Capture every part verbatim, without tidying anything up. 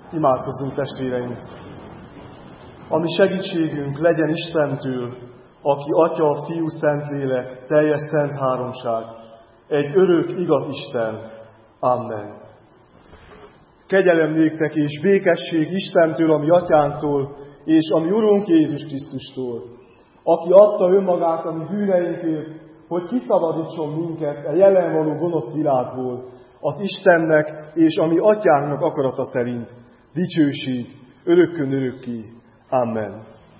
Imádkozzunk, testvéreim! Ami segítségünk legyen Istentől, aki Atya, Fiú, Szentlélek, teljes szent háromság, egy örök, igaz Isten. Amen. Kegyelem néktek és békesség Istentől, ami Atyánktól, és ami Urunk Jézus Krisztustól, aki adta önmagát a mi bűneinkért, hogy kiszabadítson minket a jelen való gonosz világból, az Istennek és a mi Atyánknak akarata szerint. Dicsőség örökkön örökké. Amen.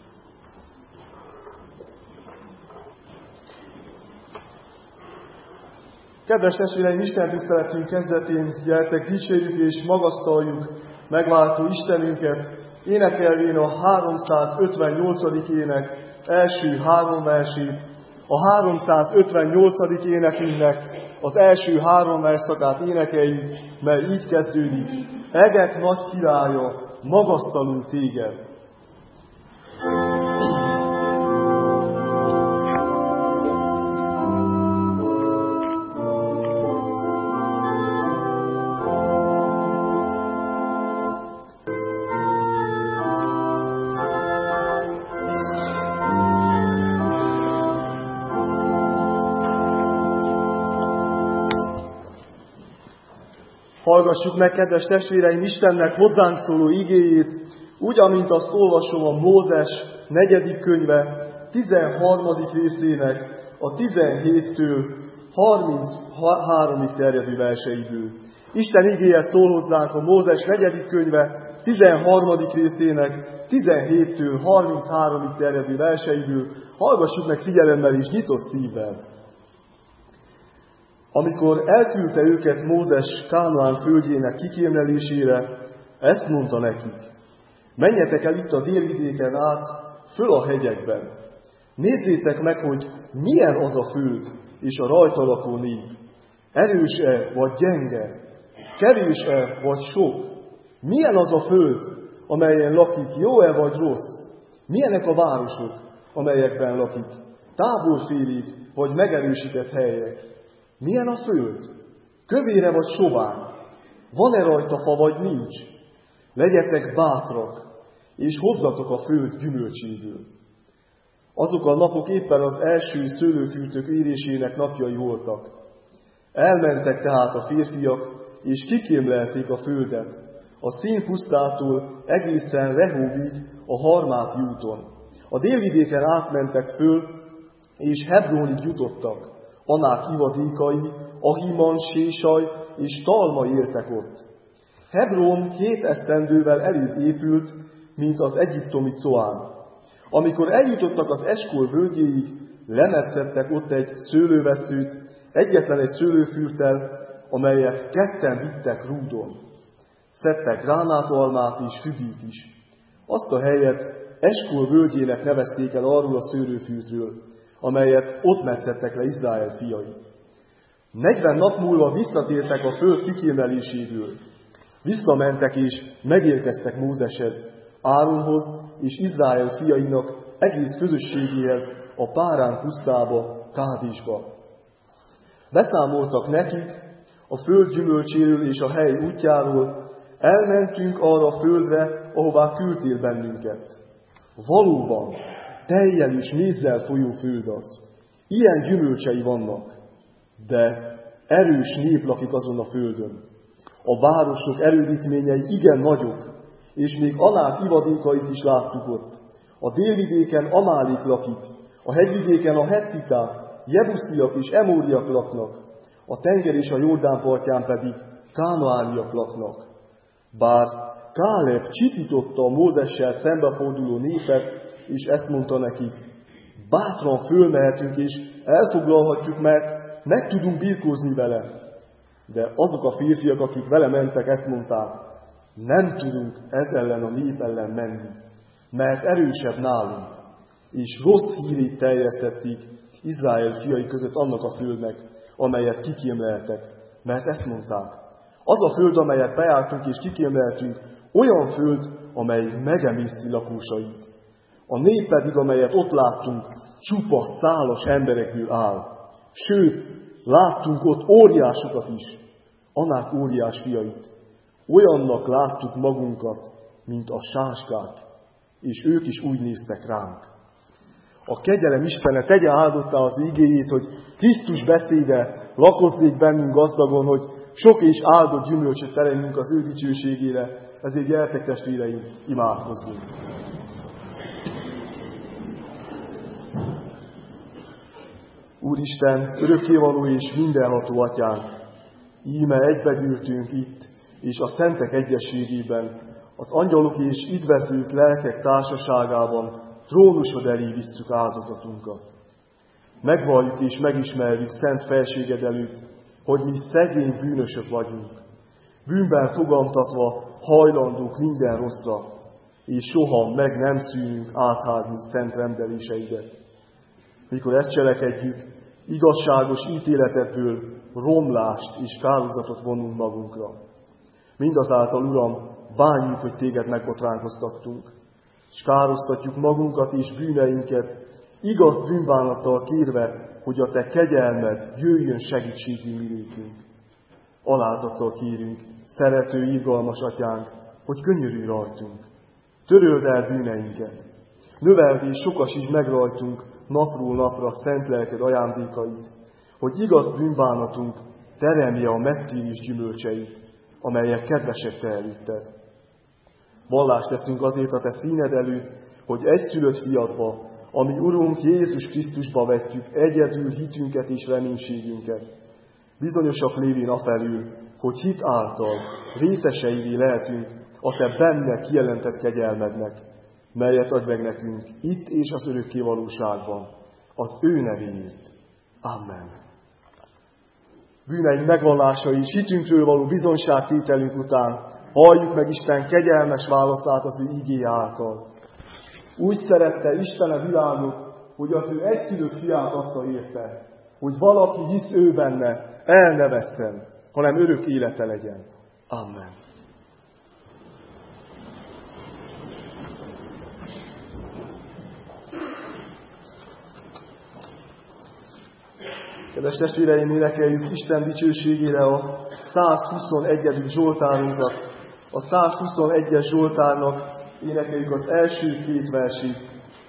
Kedves testvéreim, Isten tiszteletünk kezdetén gyertek, dicsérjük és magasztaljuk megváltó Istenünket, énekelvén a háromszázötvennyolcadik ének első három versét, a háromszázötvennyolcadik énekünknek az első három versszakát énekeljük, mely így kezdődik: Egek nagy királya, magasztalunk téged! Hallgassuk meg, kedves testvéreim, Istennek hozzánk szóló igéjét, úgy, amint azt olvasom a Mózes negyedik könyve tizenharmadik részének a tizenhéttől harminchárom terjedő verseiből. Isten igéje szól hozzánk a Mózes negyedik könyve tizenharmadik részének tizenhéttől harminchárom terjedő verseiből. Hallgassuk meg figyelemmel és nyitott szívvel. Amikor elküldte őket Mózes Kánaán földjének kikémlelésére, ezt mondta nekik: menjetek el itt a délvidéken át, föl a hegyekben. Nézzétek meg, hogy milyen az a föld és a rajta lakó nép. Erős-e vagy gyenge? Kevés-e vagy sok? Milyen az a föld, amelyen lakik, jó-e vagy rossz? Milyenek a városok, amelyekben lakik? Táborfélék vagy megerősített helyek? Milyen a föld? Kövére vagy sovány? Van-e rajta fa vagy nincs? Legyetek bátrak, és hozzatok a föld gyümölcséből. Azok a napok éppen az első szőlőfürtök érésének napjai voltak. Elmentek tehát a férfiak, és kikémlelték a földet, a színpusztától egészen Rehóbig a Harmáti úton. A délvidéken átmentek föl, és Hebrónig jutottak. Anák ivadékai, Ahiman, Sésaj és Talma éltek ott. Hebrón hét esztendővel előbb épült, mint az egyiptomi Coán. Amikor eljutottak az Eskol völgyéig, lemetszettek ott egy szőlőveszőt, egyetlen egy szőlőfürttel, amelyet ketten vittek rúdon. Szedtek gránátalmát és fügét is. Azt a helyet Eskol völgyének nevezték el arról a szőlőfürtről, amelyet ott metszettek le Izrael fiai. Negyven nap múlva visszatértek a föld kikémeléséből. Visszamentek és megérkeztek Mózeshez, Áronhoz és Izrael fiainak egész közösségéhez a Párán pusztába, Kádésba. Beszámoltak nekik a föld gyümölcséről és a hely útjáról: elmentünk arra a földre, ahová küldtél bennünket. Valóban, tejjel és mézzel folyó föld az. Ilyen gyümölcsei vannak, de erős nép lakik azon a földön. A városok erődítményei igen nagyok, és még Anák ivadékait is láttuk ott. A délvidéken Amálék lakik, a hegyvidéken a hettiták, jebusziak és emóriak laknak, a tenger és a Jordán partján pedig kánaániak laknak. Bár Káleb csipította a Mózessel szembeforduló népet, és ezt mondta nekik: bátran fölmehetünk és elfoglalhatjuk, mert meg tudunk birkózni vele. De azok a férfiak, akik vele mentek, ezt mondták: nem tudunk ez ellen a nép ellen menni, mert erősebb nálunk. És rossz hírét terjesztették Izrael fiai között annak a földnek, amelyet kikémleltek, mert ezt mondták: az a föld, amelyet bejártunk és kikémleltünk, olyan föld, amely megemészti lakósait. A nép pedig, amelyet ott láttunk, csupa szálas emberekből áll. Sőt, láttunk ott óriásokat is, Anák óriás fiait. Olyannak láttuk magunkat, mint a sáskák, és ők is úgy néztek ránk. A kegyelem Istene tegye áldottá az igéjét, hogy Krisztus beszéde lakozzék bennünk gazdagon, hogy sok és áldott gyümölcsöt teremjünk az ő dicsőségére. Ezért gyertek, testvéreim, imádkozzunk! Úristen, örökkévaló és mindenható Atyánk, íme egybegyűltünk itt, és a szentek egyességében, az angyalok és üdvözült lelkek társaságában trónusod elé visszük áldozatunkat. Megvalljuk és megismerjük szent felséged előtt, hogy mi szegény bűnösök vagyunk, bűnben fogantatva hajlandók minden rosszra, és soha meg nem szűnünk áthágni szent rendeléseidet. Mikor ezt cselekedjük, igazságos ítéletedből romlást és kárhozatot vonunk magunkra. Mindazáltal, Uram, bánjuk, hogy téged megbotránkoztattunk, és károztatjuk magunkat és bűneinket, igaz bűnbánattal kérve, hogy a te kegyelmed jöjjön segítségül minékünk. Alázattal kérünk, szerető, irgalmas Atyánk, hogy könyörülj rajtunk. Töröld el bűneinket. Növeld és sokasítsd meg rajtunk napról napra szent lelked ajándékait, hogy igaz bűnbánatunk teremje a megtérés gyümölcseit, amelyek kedvesek te előtted. Vallást teszünk azért a te színed előtt, hogy egyszülött fiadba, ami Urunk Jézus Krisztusba vetjük egyedül hitünket és reménységünket. Bizonyosak lévén afelől, hogy hit által részeseivé lehetünk a te benne kijelentett kegyelmednek, melyet adj meg nekünk itt és az örökké valóságban, az ő nevéért. Amen. Bűneink megvallása és hitünkről való bizonyságtételünk után halljuk meg Isten kegyelmes válaszát az ő igéje által. Úgy szerette Isten a világot, hogy az ő egyszülött fiát adta érte, hogy valaki hisz ő benne, el ne vesszen, hanem örök élete legyen. Amen. Kedves testvéreim, énekeljük Isten dicsőségére a százhuszonegyedik Zsoltárunkat. A százhuszonegyes Zsoltárnak énekeljük az első két versét.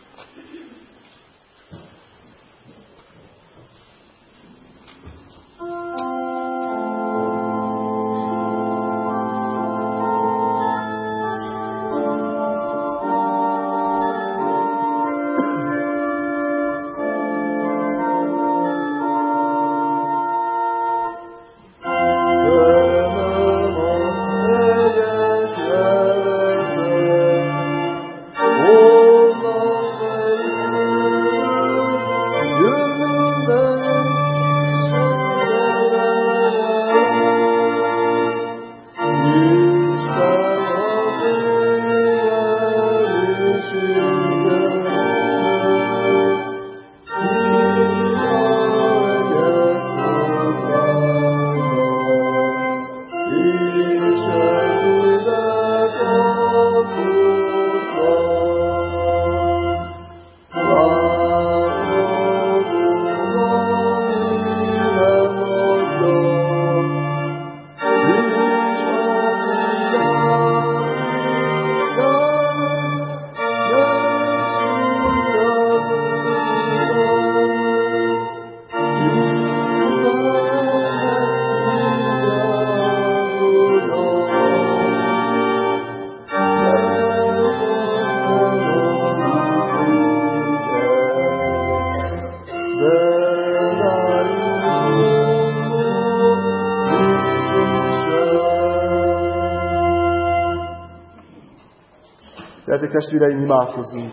Gyertek, testvéreim, imádkozzunk!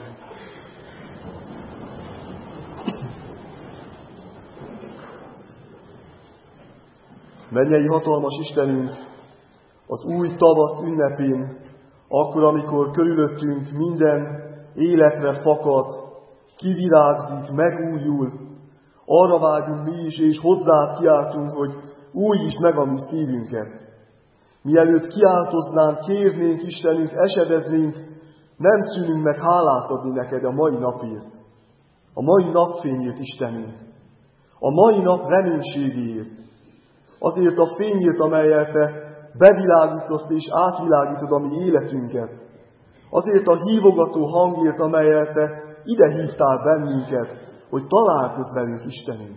Mennyei hatalmas Istenünk, az új tavasz ünnepén, akkor, amikor körülöttünk minden életre fakad, kivirágzik, megújul, arra vágyunk mi is, és hozzád kiáltunk, hogy újítsd meg a mi szívünket. Mielőtt kiáltoznánk, kérnénk, Istenünk, esedeznénk, nem szűnünk meg hálát adni neked a mai napért, a mai napfényért, Istenünk, a mai nap reménységéért, azért a fényért, amelyet te bevilágítasz és átvilágítod a mi életünket. Azért a hívogató hangért, amelyel Te ide hívtál bennünket, hogy találkozz velünk, Istenünk.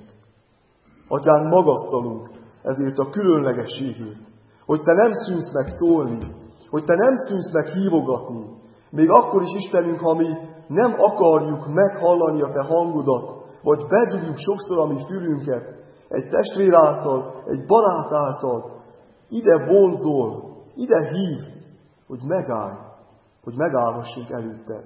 Atyánk, magasztalunk ezért a különlegességét, hogy Te nem szűnsz meg szólni, hogy Te nem szűnsz meg hívogatni, még akkor is, Istenünk, ha mi nem akarjuk meghallani a Te hangodat, vagy bedugjuk sokszor a mi fülünket, egy testvér által, egy barát által, ide vonzol, ide hívsz, hogy megállj, hogy megállhassunk előtted.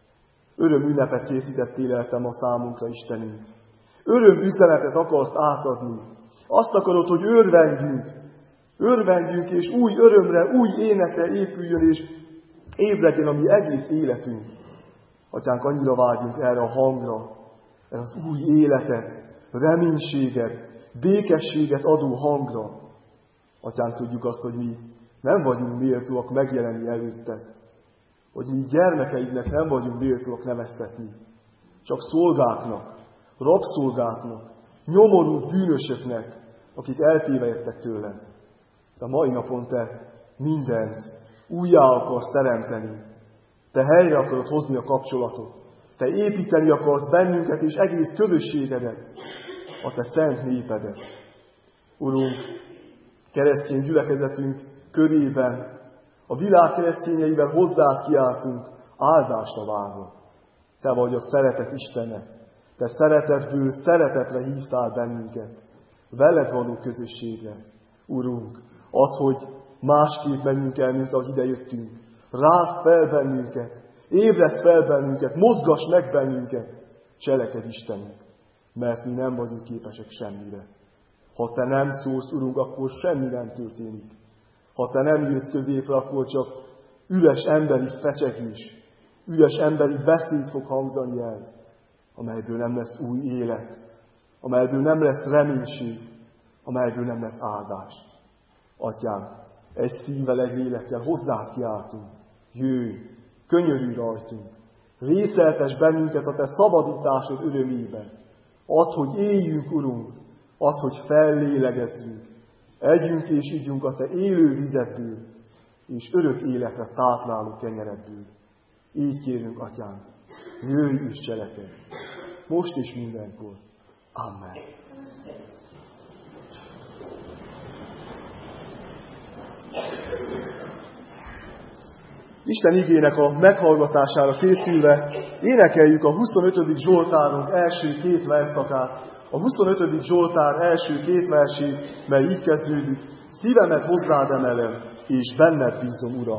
Öröm ünnepet készítettél el Te ma számunkra, Istenünk. Öröm üzenetet akarsz átadni. Azt akarod, hogy örvendjünk, örvendjünk, és új örömre, új énekre épüljön, és ébredjen a mi egész életünk. Atyánk, annyira vágyunk erre a hangra, erre az új életet, reménységet, békességet adó hangra. Atyánk, tudjuk azt, hogy mi nem vagyunk méltóak megjelenni előtted, hogy mi gyermekeidnek nem vagyunk méltóak neveztetni, csak szolgáknak, rabszolgáknak, nyomorult bűnösöknek, akik eltévejettek tőled. De a mai napon Te mindent újjá akarsz teremteni. Te helyre akarod hozni a kapcsolatot. Te építeni akarsz bennünket és egész közösségedet, a Te szent népedet. Urunk, keresztény gyülekezetünk körében, a világ keresztényeivel hozzád kiáltunk, áldásra várva. Te vagy a szeretet Istene. Te szeretetből szeretetre hívtál bennünket. Veled való közösségre. Urunk, add, hogy másképp menjünk el, mint ahogy idejöttünk. Rázd fel bennünket, ébreszd fel bennünket, mozgass meg bennünket. Cselekedj, Istenünk, mert mi nem vagyunk képesek semmire. Ha Te nem szólsz, Urunk, akkor semmi nem történik. Ha Te nem jössz középre, akkor csak üres emberi fecsegés, üres emberi beszéd fog hangzani el, amelyből nem lesz új élet, amelyből nem lesz reménység, amelyből nem lesz áldás. Atyám, egy szívvel, egy lélekkel hozzád kiáltunk. Jöjj, könyörülj rajtunk, részeltes bennünket a Te szabadításod örömében. Add, hogy éljünk, Urunk, add, hogy fellélegezzünk, együnk és ígyunk a Te élő vizetből, és örök életre tápláló kenyeredből. Így kérünk, Atyám, jöjj és cselekedj, most és mindenkor. Amen. Isten igének a meghallgatására készülve énekeljük a huszonötödik Zsoltárunk első két verszakát. A huszonötödik Zsoltár első két versét, mely így kezdődik: szívemet hozzád emelem, és benned bízom, Uram.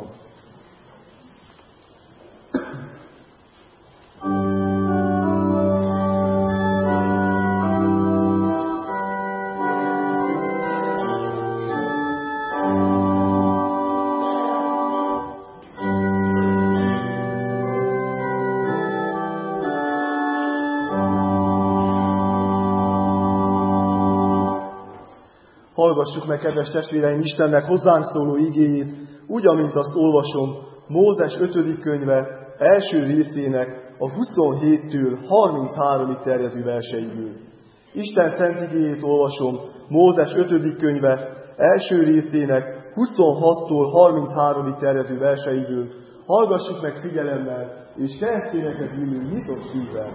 Hallgassuk meg, kedves testvéreim, Istennek hozzánk szóló igéjét, úgy, amint azt olvasom, Mózes ötödik könyve első részének a huszonhéttől harminchárom terjedő verseiből. Isten szent igéjét olvasom, Mózes ötödik könyve első részének huszonhattól harminchárom terjedő verseiből. Hallgassuk meg figyelemmel, és keresztényekhez ülünk nyitott szívvel.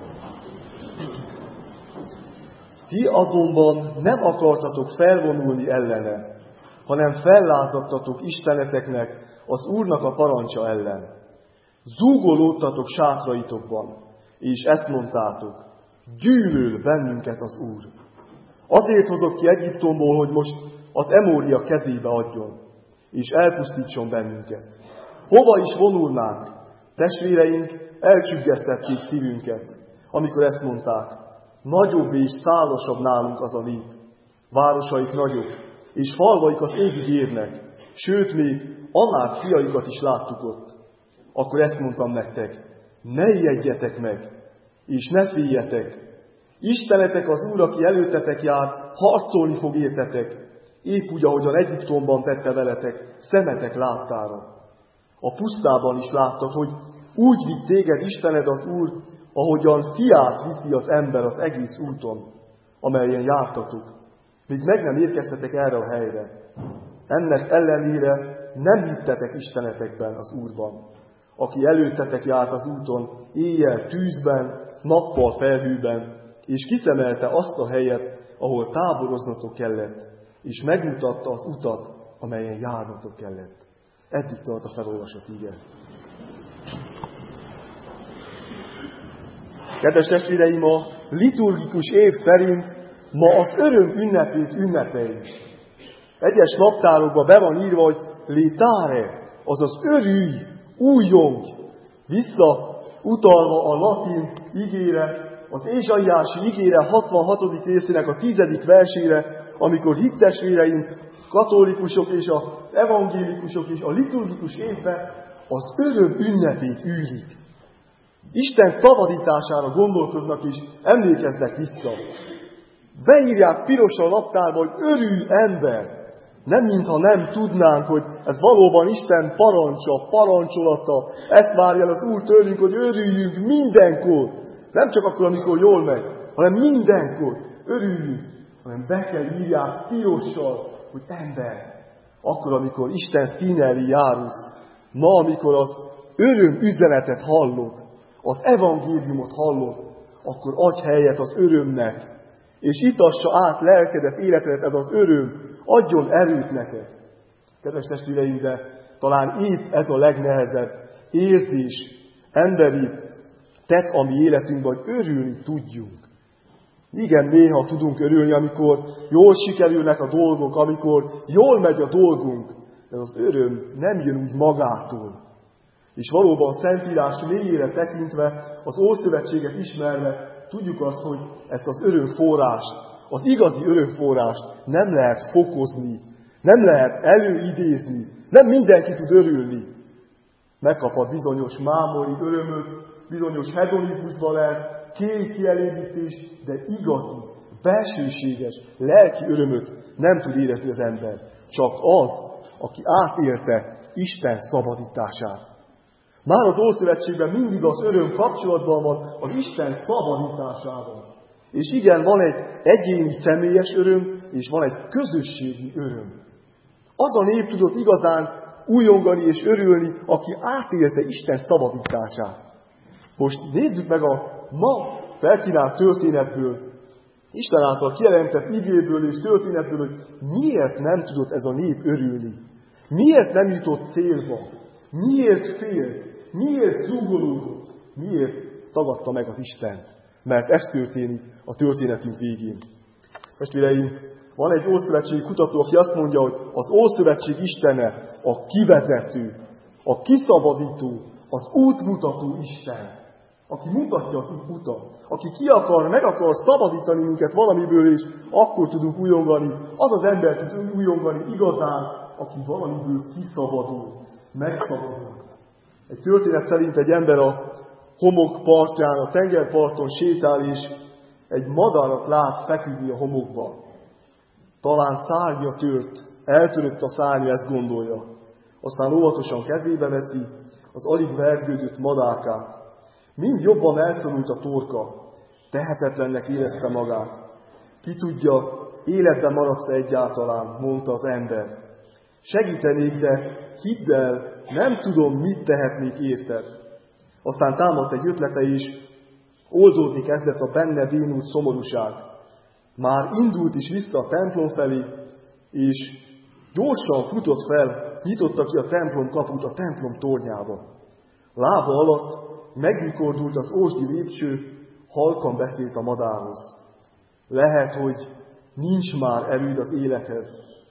Ti azonban nem akartatok felvonulni ellene, hanem fellázadtatok isteneteknek az Úrnak a parancsa ellen. Zúgolódtatok sátraitokban, és ezt mondtátok: gyűlöl bennünket az Úr. Azért hozott ki Egyiptomból, hogy most az emória kezébe adjon, és elpusztítson bennünket. Hova is vonulnánk? Testvéreink elcsüggesztették szívünket, amikor ezt mondták: nagyobb és szálasabb nálunk az a nép. Városaik nagyobb, és falvaik az égig érnek, sőt, még Anák fiaikat is láttuk ott. Akkor ezt mondtam nektek: ne ijedjetek meg, és ne féljetek. Istenetek az Úr, aki előttetek jár, harcolni fog értetek, épp úgy, ahogyan Egyiptomban tette veletek, szemetek láttára. A pusztában is láttad, hogy úgy vitt téged Istened az Úr, ahogyan fiát viszi az ember az egész úton, amelyen jártatok, míg meg nem érkeztetek erre a helyre. Ennek ellenére nem hittetek Istenetekben, az Úrban, aki előttetek járt az úton, éjjel tűzben, nappal felhőben, és kiszemelte azt a helyet, ahol táboroznotok kellett, és megmutatta az utat, amelyen járnotok kellett. Eddig tart a felolvasott ige. Kedves testvéreim, a liturgikus év szerint ma az öröm ünnepét ünnepeljük. Egyes naptárokban be van írva, hogy litare, azaz örülj, újjongj, visszautalva a latin igére, az Ézsaiási igére hatvanhatodik részének a tizedik versére, amikor hittestvéreim, katolikusok és az evangélikusok és a liturgikus évben az öröm ünnepét űzik. Isten szabadítására gondolkoznak és emlékeznek vissza. Beírják pirosan a naptárba, hogy örülj ember. Nem mintha nem tudnánk, hogy ez valóban Isten parancsa, parancsolata. Ezt várja az Úr tőlünk, hogy örüljünk mindenkor. Nem csak akkor, amikor jól megy, hanem mindenkor örüljünk. Hanem be kell írják pirossal, hogy ember. Akkor, amikor Isten színe elé járulsz. Ma, amikor az öröm üzenetet hallod, az evangéliumot hallod, akkor adj helyet az örömnek, és itassa át lelkedet, életedet ez az öröm, adjon erőt neked. Kedves testvéreim, de talán épp ez a legnehezebb érzés, emberi tett a mi életünkben, hogy örülni tudjunk. Igen, néha tudunk örülni, amikor jól sikerülnek a dolgok, amikor jól megy a dolgunk, de az öröm nem jön úgy magától. És valóban a Szentírás mélyére tekintve, az Ószövetséget ismerve, tudjuk azt, hogy ezt az örömforrást, az igazi örömforrást nem lehet fokozni, nem lehet előidézni, nem mindenki tud örülni. Megkaphat bizonyos mámori örömöt, bizonyos hedonizmusban lehet kéri kielégítést, de igazi, belsőséges, lelki örömöt nem tud érezni az ember. Csak az, aki átélte Isten szabadítását. Már az Ószövetségben mindig az öröm kapcsolatban van az Isten szabadításával. És igen, van egy egyéni személyes öröm, és van egy közösségi öröm. Az a nép tudott igazán újongani és örülni, aki átélte Isten szabadítását. Most nézzük meg a ma felkínált történetből, Isten által kijelentett igéből és történetből, hogy miért nem tudott ez a nép örülni. Miért nem jutott célba. Miért félt. Miért zúgolódott? Miért tagadta meg az Istent? Mert ez történik a történetünk végén. Testvéreim, van egy ószövetségi kutató, aki azt mondja, hogy az Ószövetség Istene a kivezető, a kiszabadító, az útmutató Isten. Aki mutatja az utat, aki ki akar, meg akar szabadítani minket valamiből, és akkor tudunk újongani. Az az ember tud újongani igazán, aki valamiből kiszabadul, megszabadul. Egy történet szerint egy ember a homok partján, a tengerparton sétál, és egy madarat lát feküdni a homokba. Talán szárnya tört, eltörött a szárnya, ezt gondolja. Aztán óvatosan kezébe veszi az alig vergődött madárkát. Mind jobban elszorult a torka, tehetetlennek érezte magát. Ki tudja, életben maradsz egyáltalán, mondta az ember. Segítenék, de hidd el, nem tudom, mit tehetnék érted. Aztán támadt egy ötlete is, oldódni kezdett a benne bénult szomorúság. Már indult is vissza a templom felé, és gyorsan futott fel, nyitotta ki a templom kaput a templom tornyába. Lába alatt megnyikorult az ósdi lépcső, halkan beszélt a madárhoz. Lehet, hogy nincs már erőd az élethez,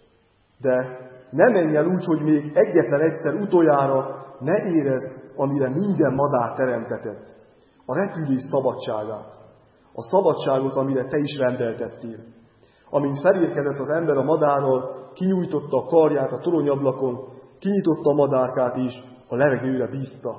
de ne menj el úgy, hogy még egyetlen egyszer utoljára ne érezd, amire minden madár teremtetett. A repülés szabadságát. A szabadságot, amire te is rendeltettél. Amint felérkezett az ember a madárral, kinyújtotta a karját a toronyablakon, kinyitotta a madárkát is, a levegőre bízta.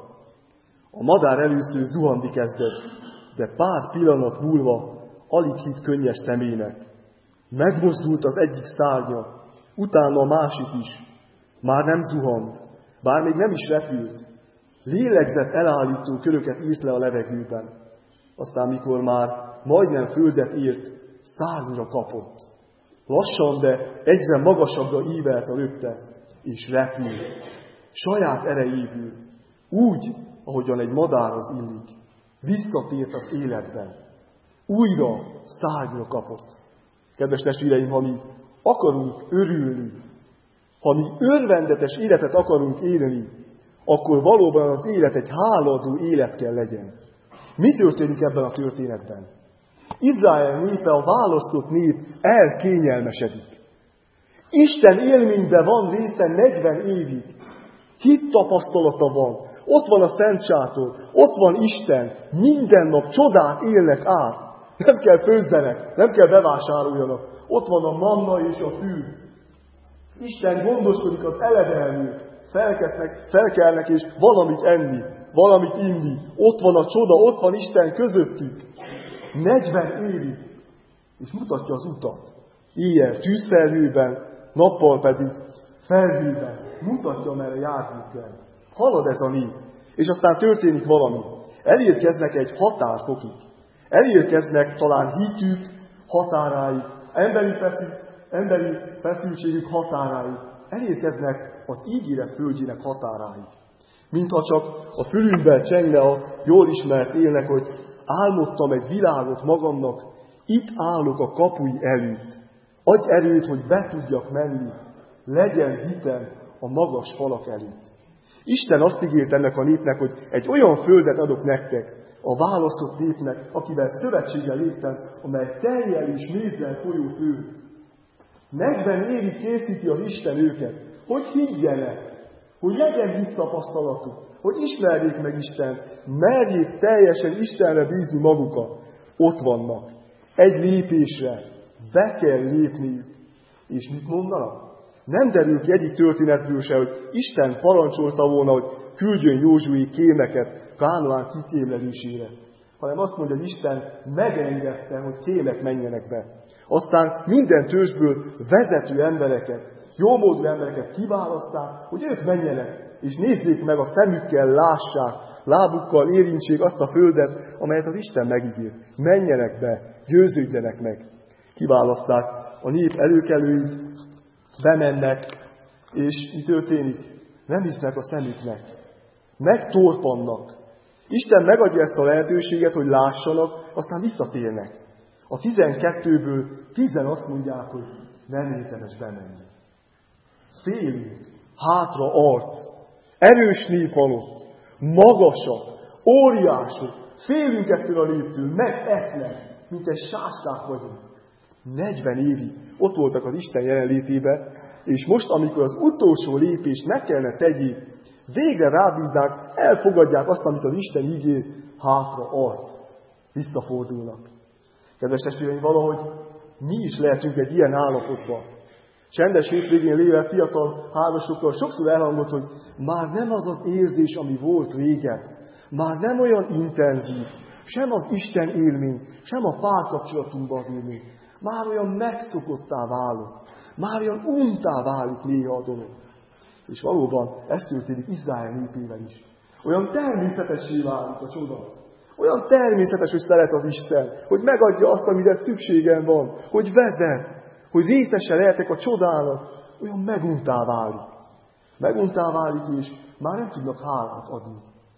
A madár először zuhanni kezdett, de pár pillanat múlva alig hitt könnyes szemének. Megmozdult az egyik szárnya, utána a másik is. Már nem zuhant, bár még nem is repült. Lélegzett elállító köröket írt le a levegőben. Aztán, mikor már majdnem földet ért, szárnyra kapott. Lassan, de egyre magasabbra ívelte röpte, és repült. Saját erejéből, úgy, ahogyan egy madárhoz illik, visszatért az életben. Újra szárnyra kapott. Kedves testvéreim, ha mi akarunk örülni, ha mi örvendetes életet akarunk élni, akkor valóban az élet egy hálaadó élet kell legyen. Mi történik ebben a történetben? Izrael népe, a választott nép elkényelmesedik. Isten élményben van része negyven évig. Hit tapasztalata van. Ott van a Szent Sátor. Ott van Isten. Minden nap csodát élnek át. Nem kell főzzenek, nem kell bevásároljanak. Ott van a manna és a fű. Isten gondoskodik az eledelmű. Felkeznek, felkelnek és valamit enni, valamit inni. Ott van a csoda, ott van Isten közöttük. negyven évig. És mutatja az utat. Éjjel tűzfelhőben, nappal pedig felhőben. Mutatja, merre járni kell. Halad ez a nép. És aztán történik valami. Elérkeznek egy határfokig. Elérkeznek talán hitük határáig, emberi, feszül, emberi feszültségük határáig. Elérkeznek az ígéret földjének határáig. Mintha csak a fülünkben csengne a jól ismert élnek, hogy álmodtam egy világot magamnak, itt állok a kapui előtt. Adj erőt, hogy be tudjak menni, legyen hitem a magas falak előtt. Isten azt ígért ennek a népnek, hogy egy olyan földet adok nektek, a választott népnek, akivel szövetséggel léptem, amely tejjel és mézzel folyó föld. negyven évig készíti az Isten őket, hogy higgyenek, hogy legyen hit tapasztalatuk, hogy ismerjék meg Isten, merjék teljesen Istenre bízni magukat. Ott vannak. Egy lépésre be kell lépniük. És mit mondanak? Nem derül ki egyik történetből se, hogy Isten parancsolta volna, hogy küldjön Józsué kémeket Kánaán kikémlelésére, hanem azt mondja, hogy Isten megengedte, hogy kémek menjenek be. Aztán minden törzsből vezető embereket, jómódú embereket kiválaszták, hogy ők menjenek, és nézzék meg a szemükkel, lássák, lábukkal érintsék azt a földet, amelyet az Isten megígért. Menjenek be, győződjenek meg. Kiválaszták a nép előkelőit, bemennek, és mi történik? Nem hisznek a szemüknek. Megtorpannak. Isten megadja ezt a lehetőséget, hogy lássanak, aztán visszatérnek. A tizenkettőből tizen azt mondják, hogy nem érdemes bemenni. Félünk, hátra arc, erős nép van ott, magasak, óriások, félünk ettől a néptől, megetnek, mint egy sáskák vagyunk. negyven évig ott voltak az Isten jelenlétében, és most, amikor az utolsó lépést meg kellene tegyék, végre rábízzák, elfogadják azt, amit az Isten ígér, hátra arc. Visszafordulnak. Kedves testvéreim, valahogy mi is lehetünk egy ilyen állapotban. Csendes hétvégén lévő fiatal házasokkal sokszor elhangzott, hogy már nem az az érzés, ami volt régen. Már nem olyan intenzív. Sem az Isten élmény, sem a párkapcsolatunkban élmény. Már olyan megszokottá válok. Már olyan untá válik néha a dolog. És valóban ez történik Izrael népével is. Olyan természetessé válik a csoda. Olyan természetes, hogy szeret az Isten, hogy megadja azt, amire szükségem van, hogy vezet, hogy részese lehetek a csodának. Olyan meguntá válik. Meguntá válik, és már nem tudnak hálát adni.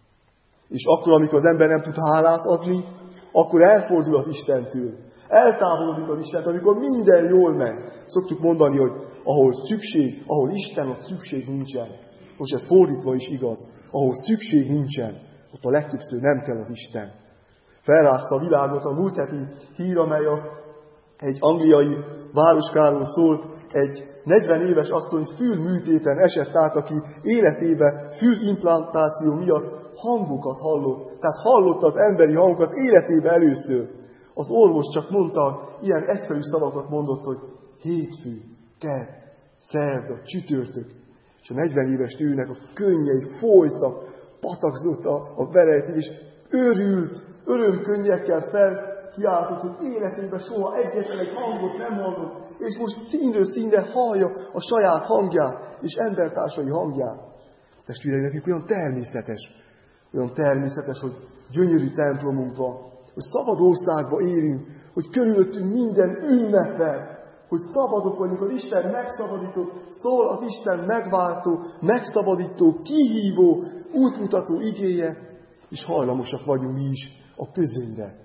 És akkor, amikor az ember nem tud hálát adni, akkor elfordul az Istentől. Eltávolodik az Istentől, amikor minden jól megy. Szoktuk mondani, hogy ahol szükség, ahol Isten, ott szükség nincsen. Most ez fordítva is igaz. Ahol szükség nincsen, ott a legtöbbször nem kell az Isten. Felrázta a világot a múlt heti hír, amely a, egy angliai városkáról szólt, egy negyven éves asszony fülműtéten esett át, aki életébe fülimplantáció miatt hangokat hallott. Tehát hallotta az emberi hangokat életébe először. Az orvos csak mondta, ilyen egyszerű szavakat mondott, hogy hétfő, kedd, szerda, csütörtök. És a negyven éves nőnek a könnyei folytak, patakzott a, a verejték, és örült, örömkönnyekkel felkiáltott, hogy életében soha egyetlen egy hangot nem hallott, és most színről színre hallja a saját hangját, és embertársai hangját. Testvéreim, nekünk olyan természetes, olyan természetes, hogy gyönyörű templomunk van, hogy szabad országban élünk, hogy körülöttünk minden ünnepel, hogy hogy szabadok vagyunk, az Isten megszabadító, szól az Isten megváltó, megszabadító, kihívó, útmutató igéje, és hajlamosak vagyunk mi is a közönyre,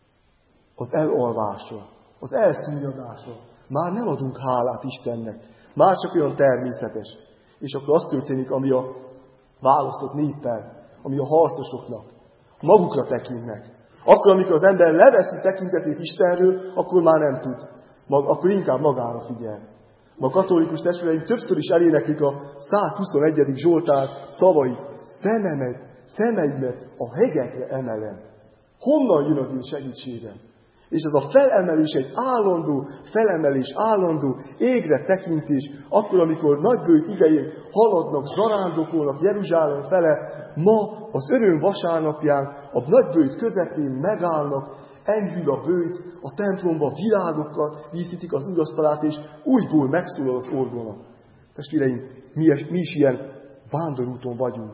az elalvásra, az elszúnyadásra. Már nem adunk hálát Istennek, már csak olyan természetes. És akkor az történik, ami a választott néppel, ami a harcosoknak, magukra tekintnek. Akkor, amikor az ember leveszi tekintetét Istenről, akkor már nem tud. Mag, akkor inkább magára figyel. Ma a katolikus testvéreink többször is eléneklik a százhuszonegyedik Zsoltár szavait. Szememet, szemeimet a hegyekre emelem. Honnan jön az én segítségem? És ez a felemelés egy állandó felemelés, állandó égre tekintés, akkor, amikor nagybőjt idején haladnak, zarándokolnak Jeruzsálem fele, ma az öröm vasárnapján a nagybőjt közepén megállnak, enyhül a bőjt, a templomba virágokkal díszítik az úrasztalát, és újból megszólal az orgona. Testvéreim, mi, mi is ilyen vándorúton vagyunk,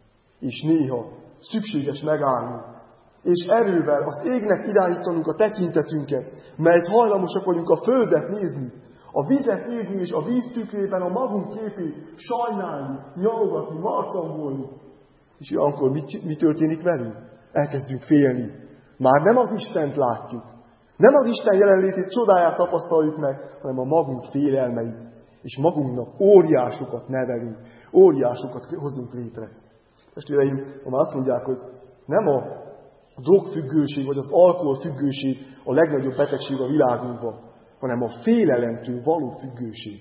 és néha szükséges megállnunk, és erővel az égnek irányítanunk a tekintetünket, mert hajlamosak vagyunk a földet nézni, a vizet nézni, és a víz tükrében a magunk képét sajnálni, nyalogatni, marcangolni. És ilyenkor mi, mi történik velünk? Elkezdünk félni. Már nem az Istent látjuk. Nem az Isten jelenlétét, csodáját tapasztaljuk meg, hanem a magunk félelmeit. És magunknak óriásokat nevelünk, óriásokat hozunk létre. Testvéreim, ma azt mondják, hogy nem a drogfüggőség vagy az alkoholfüggőség a legnagyobb betegség a világunkban, hanem a félelemtől való függőség.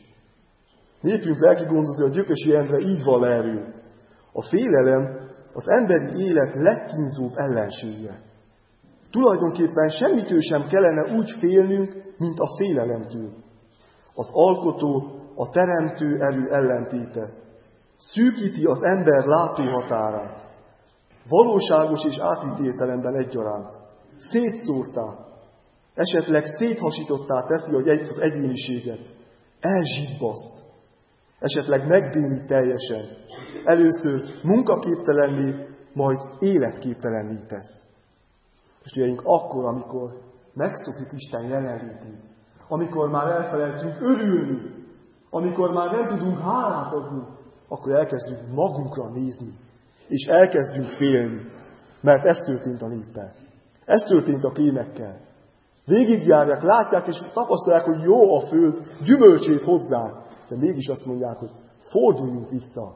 Népünk lelki gondozója, a Gyökösi Endre így van le erről. A félelem az emberi élet legkínzóbb ellensége. Tulajdonképpen semmitől sem kellene úgy félnünk, mint a félelemtől. Az alkotó, a teremtő erő ellentéte. Szűkíti az ember látóhatárát. Valóságos és átvitt értelemben egyaránt. Szétszórtá, esetleg széthasítottá teszi az egyéniséget. Elzsibbaszt. Esetleg megbénít teljesen. Először munkaképtelenné, majd életképtelenné tesz. És akkor, amikor megszokjuk Isten jelenlétét, amikor már elfelejtünk örülni, amikor már nem tudunk hálát adni, akkor elkezdünk magunkra nézni, és elkezdünk félni, mert ez történt a néppel. Ez történt a kémekkel. Végigjárják, látják, és tapasztalják, hogy jó a föld, gyümölcsét hozzák, de mégis azt mondják, hogy forduljunk vissza.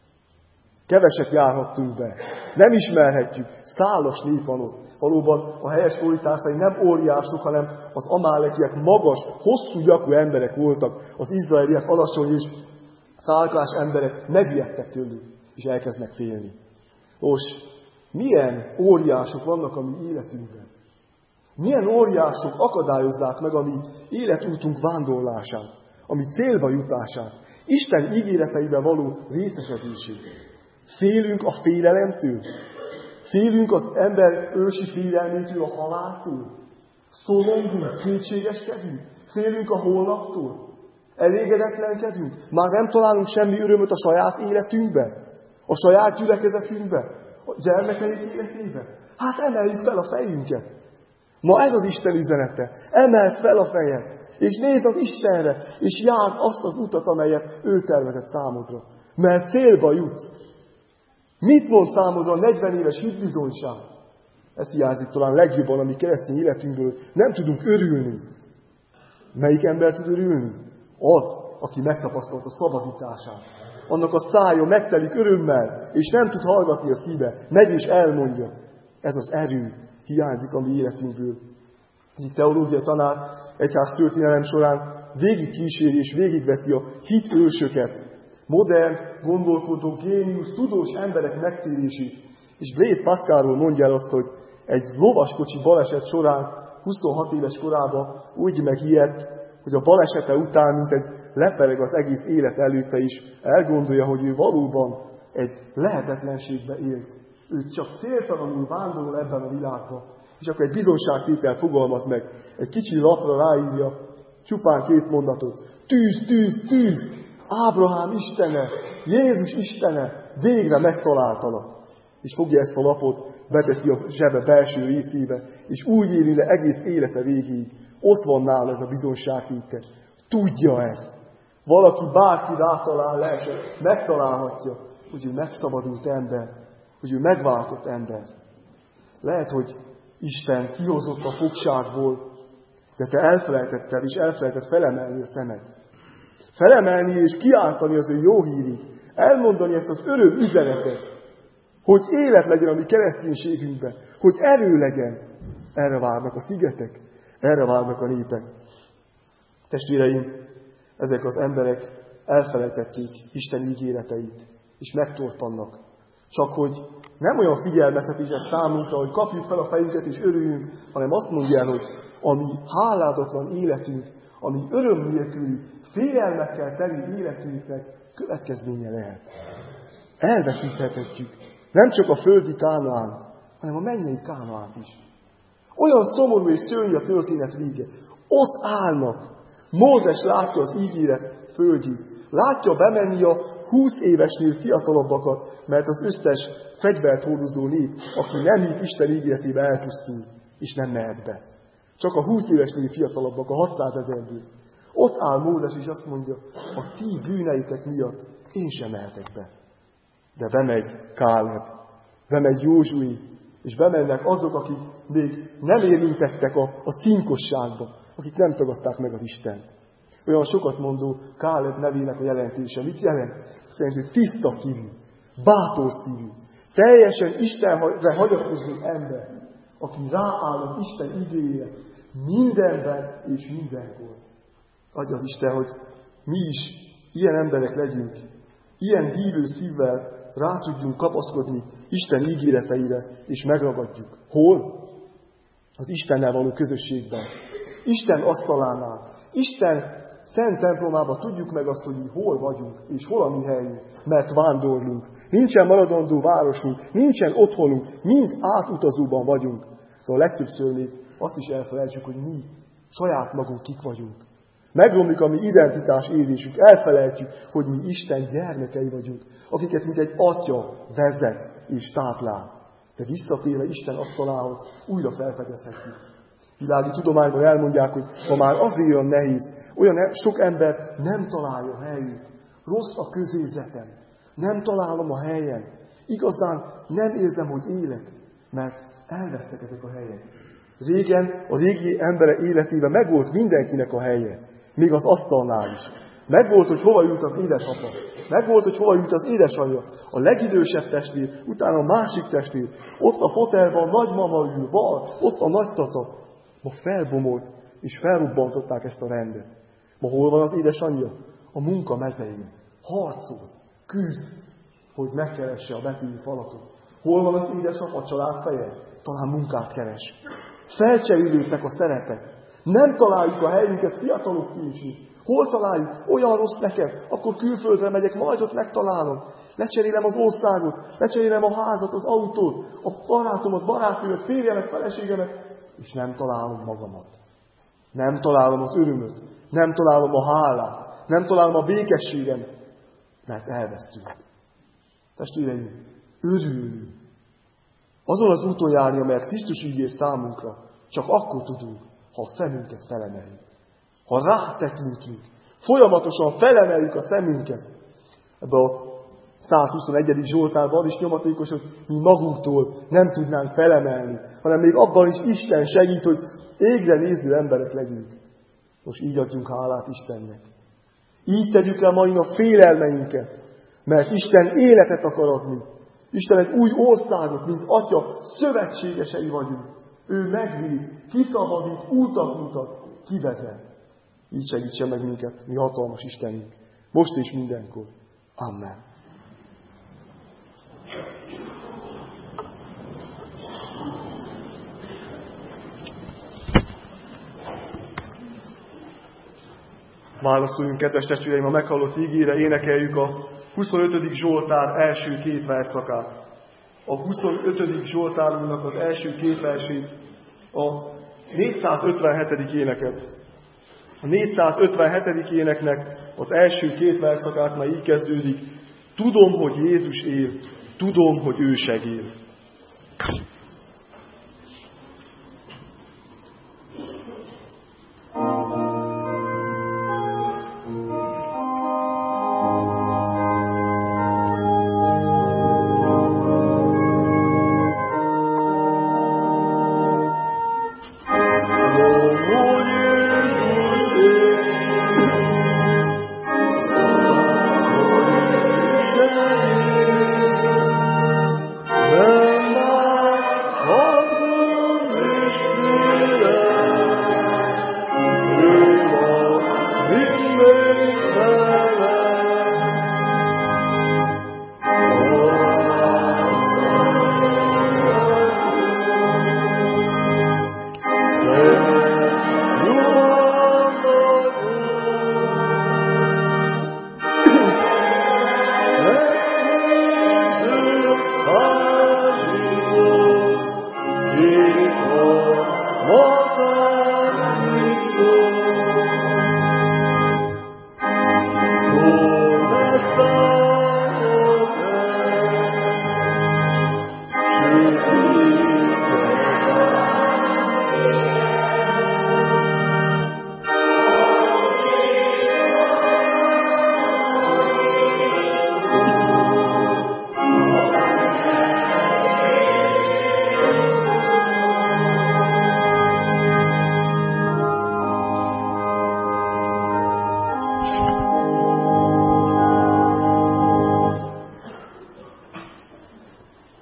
Keveset járhattunk be. Nem ismerhetjük. Szálas nép van ott. Valóban a helyes fordításai nem óriások, hanem az amálekiek magas, hosszú gyakú emberek voltak. Az izraeliek alacsony és szálkás emberek megijedtek tőlük, és elkezdnek félni. Most milyen óriások vannak a mi életünkben? Milyen óriások akadályozzák meg a mi életútunk vándorlását, a mi célba jutását, Isten ígéreteiben való részesedését. Félünk a félelemtől? Félünk az ember ősi félelmétől, a haláltól? Szorongunk, kétségeskedünk? Félünk a holnaptól? Elégedetlenkedünk? Már nem találunk semmi örömöt a saját életünkben? A saját gyülekezetünkben? A gyermekeink életében? Hát emeljük fel a fejünket! Ma ez az Isten üzenete. Emeld fel a fejed, és nézd az Istenre, és járd azt az utat, amelyet ő tervezett számodra. Mert célba jutsz. Mit mond számodra a negyven éves hitbizonyság? Ez hiányzik talán legjobban a mi keresztény életünkből. Nem tudunk örülni. Melyik ember tud örülni? Az, aki megtapasztalta a szabadítását. Annak a szája megtelik örömmel, és nem tud hallgatni a szíve. Megy és elmondja. Ez az erő hiányzik a mi életünkből. Egyik teológia tanár egyház történelem során végig kíséri és végigveszi a hit ősöket. Modern, gondolkodó, géniusz, tudós emberek megtérését. És Blaise Pascalról mondja el azt, hogy egy lovaskocsi baleset során huszonhat éves korában úgy megijedt, hogy a balesete után, mint egy lepereg az egész élet előtte is, elgondolja, hogy ő valóban egy lehetetlenségbe élt. Ő csak céltalanul vándorol ebben a világban. És akkor egy bizonságtétel fogalmaz meg. Egy kicsi lapra ráírja, csupán két mondatot. Tűz, tűz, tűz! Ábrahám Istene, Jézus Istene, végre megtaláltalak. És fogja ezt a lapot, beteszi a zsebe belső részébe, és úgy éli le egész élete végéig. Ott van nála ez a bizonságtétel. tudja ezt. Valaki bárki rátalál, leesett, megtalálhatja, hogy ő megszabadult ember, hogy ő megváltott ember. Lehet, hogy Isten kihozott a fogságból, de te elfelejtetted, és elfelejtett felemelni a szemed. Felemelni és kiáltani az ő jó hírét. Elmondani ezt az öröm üzenetet, hogy élet legyen a mi kereszténységünkben, hogy erő legyen. Erre várnak a szigetek, erre várnak a népek. Testvéreim, ezek az emberek elfelejtették Isten ígéreteit, és megtorpannak. Csak hogy nem olyan figyelmeztetés ez számunkra, hogy kapjuk fel a fejünket és örüljünk, hanem azt mondja, hogy a mi háládatlan életünk, a mi öröm nélküli, félelmekkel teli életünknek következménye lehet. Elveszíthetjük nem csak a földi Kánaánt, hanem a mennyei Kánaánt is. Olyan szomorú és szörnyű a történet vége. Ott állnak. Mózes látja az ígéret földjét. Látja bemenni a húsz évesnél fiatalabbakat, mert az összes fegyvert hordozó nép, aki nem hitt Isten ígéretébe, elpusztul, és nem mehet be. Csak a húsz évesnél fiatalabbak, a hatszázezerből. Ott áll Mózes, és azt mondja, a ti bűneitek miatt én sem mehetek be. De bemegy Káleb, bemegy Józsué, és bemennek azok, akik még nem érintettek a, a cinkosságba, akik nem tagadták meg az Istent. Olyan sokat mondó Káleb nevének a jelentése. Mit jelent? Szerintem tiszta szívű, bátor szívű, teljesen Istenre hagyatkozó ember, aki rááll az Isten igényére mindenben és mindenkor. Adja az Isten, hogy mi is ilyen emberek legyünk, ilyen hívő szívvel rá tudjunk kapaszkodni Isten ígéreteire, és megragadjuk. Hol? Az Istennel való közösségben. Isten asztalánál. Isten szent templomában tudjuk meg azt, hogy mi hol vagyunk, és hol a mi helyünk, mert vándorlunk. Nincsen maradandó városunk, nincsen otthonunk, mind átutazóban vagyunk. De a legtöbbször még azt is elfelejtsük, hogy mi saját magunk kik vagyunk. Megromlik a mi identitás érzésünk, elfelejtjük, hogy mi Isten gyermekei vagyunk, akiket mint egy atya vezet és táplál. De visszatérve Isten asztalához újra felfedezhetjük. Világi tudományban elmondják, hogy ma már azért olyan nehéz, olyan sok ember nem találja a helyét. Rossz a közérzetem, nem találom a helyen. Igazán nem érzem, hogy élek, mert elvesztek ezek a helyek. Régen a régi emberek életében megvolt mindenkinek a helye. Még az asztalnál is. Megvolt, hogy hova jut az édesapa. Megvolt, hogy hova jut az édesanyja. A legidősebb testvér, utána a másik testvér. Ott a fotelben a nagymama ül, bal, ott a nagytata. Ma felbomolt, és felrobbantották ezt a rendet. Ma hol van az édesanyja? A munka mezején. Harcol, küzd, hogy megkeresse a betűi falatot. Hol van az édesapa, a családfeje? Talán munkát keres. Felcserélődtek a szerepek. Nem találjuk a helyünket fiatalok kincsni. Hol találjuk? Olyan rossz nekem, akkor külföldre megyek, majd ott megtalálom. Lecserélem az országot, lecserélem a házat, az autót, a barátomat, barátnőmet, férjemet, feleségemet, és nem találom magamat. Nem találom az örömöt, nem találom a hálát, nem találom a békességemet, mert elvesztünk. Testvéreim, örülünk. Azon az úton járni, amelyet Krisztus ígér számunkra, csak akkor tudunk, ha a szemünket felemeljük. Ha rátekintünk, folyamatosan felemeljük a szemünket. Ebben a százhuszonegyedik Zsoltárban is nyomatékos, hogy mi magunktól nem tudnánk felemelni, hanem még abban is Isten segít, hogy égre néző emberek legyünk. Most így adjunk hálát Istennek. Így tegyük le mai nap félelmeinket, mert Isten életet akar adni. Isten egy új országot, mint Atya, szövetségesei vagyunk. Ő megvír, kiszabadít, útat mutat, kivezet. Így segítsen meg minket, mi hatalmas Istenünk. Most és mindenkor. Amen. Válaszoljunk, kedves testvéreim, a meghallott ígére, énekeljük a huszonötödik Zsoltár első két versszakát. A huszonötödik Zsoltárunknak az első két versét, a négyszázötvenhetedik éneket. A négyszázötvenhetedik éneknek az első két versszakát már így kezdődik. Tudom, hogy Jézus él, tudom, hogy ő segél.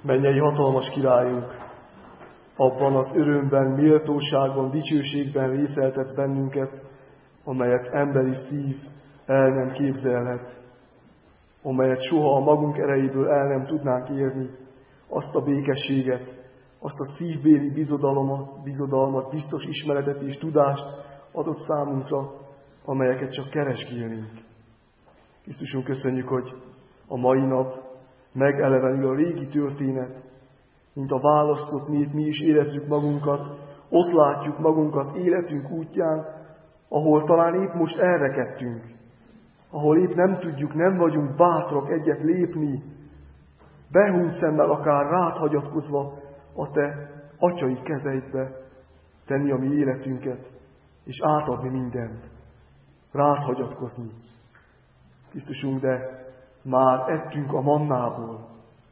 Mennyei hatalmas királyunk, abban az örömben, méltóságban, dicsőségben részeltetsz bennünket, amelyet emberi szív el nem képzelhet, amelyet soha a magunk erejéből el nem tudnánk érni, azt a békességet, azt a szívbéli bizodalmat, bizodalmat, biztos ismeretet és tudást adott számunkra, amelyeket csak keresgélünk. Krisztusunk, köszönjük, hogy a mai nap megelevenül a régi történet, mint a választott nép, mi is érezzük magunkat, ott látjuk magunkat életünk útján, ahol talán épp most elrekedtünk, ahol épp nem tudjuk, nem vagyunk bátrak egyet lépni, behúnyt szemmel akár rád hagyatkozva a te atyai kezeidbe tenni a mi életünket, és átadni mindent, rád hagyatkozni. Krisztusunk, de már ettünk a mannából,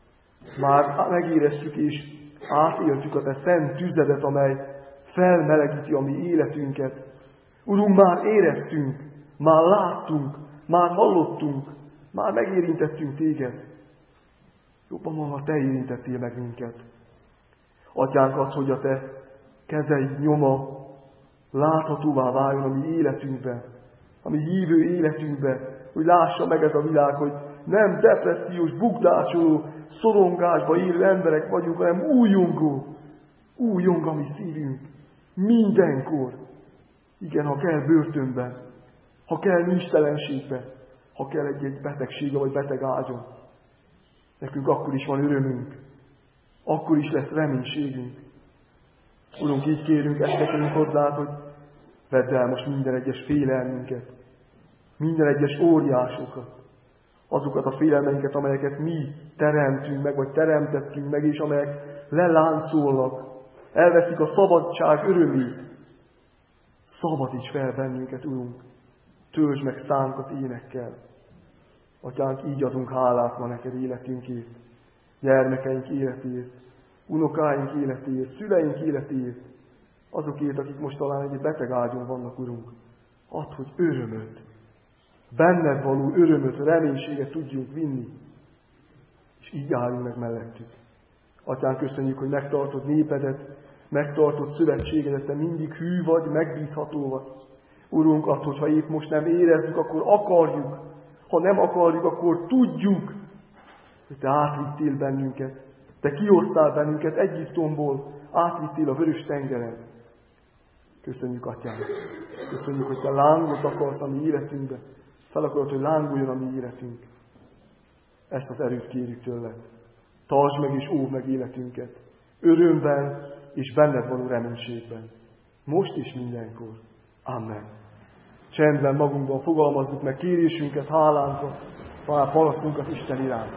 már megéreztük és átéltük a te szent tüzedet, amely felmelegíti a mi életünket. Urunk, már éreztünk, már láttunk, már hallottunk, már megérintettünk téged. Jobban mondva, te érintettél meg minket. Atyánk, add, hogy a te kezeid nyoma láthatóvá váljon a mi életünkbe, a mi hívő életünkbe, hogy lássa meg ez a világ, hogy nem depressziós, bukdácsoló, szorongásba élő emberek vagyunk, hanem újjongó, újjong a mi szívünk, mindenkor. Igen, ha kell börtönben, ha kell nincstelenségbe, ha kell egy-egy betegsége vagy beteg ágyon. Nekünk akkor is van örömünk, akkor is lesz reménységünk. Urunk, így kérünk, estekünk hozzád, hogy vedd el most minden egyes félelmünket, minden egyes óriásokat, azokat a félelmeinket, amelyeket mi teremtünk meg, vagy teremtettünk meg, és amelyek leláncolnak, elveszik a szabadság örömét. Szabadíts fel bennünket, Urunk, töltsd meg szánkat énekkel. Atyánk, így adunk hálát ma neked életünkért, gyermekeink életért, unokáink életért, szüleink életért, azokért, akik most talán egy beteg ágyon vannak, Urunk. Add, hogy örömöt, benned való örömöt, reménységet tudjunk vinni, és így álljunk meg mellettük. Atyánk, köszönjük, hogy megtartod népedet, megtartod szövetségedet, te mindig hű vagy, megbízható vagy. Urunk, add, hogy ha épp most nem érezzük, akkor akarjuk, ha nem akarjuk, akkor tudjuk, hogy te átvittél bennünket, te kihoztál bennünket Egyiptomból, átvittél a vörös tengeren. Köszönjük, Atyánk! Köszönjük, hogy te lángot akarsz a mi életünkbe. Fel akarod, hogy lángoljon a mi életünk. Ezt az erőt kérjük tőled. Tartsd meg és óvd meg életünket. Örömben és benned való reménységben. Most is mindenkor. Amen. Csendben magunkban fogalmazzuk meg kérésünket, hálánkat, talán panaszunkat Isten iránt.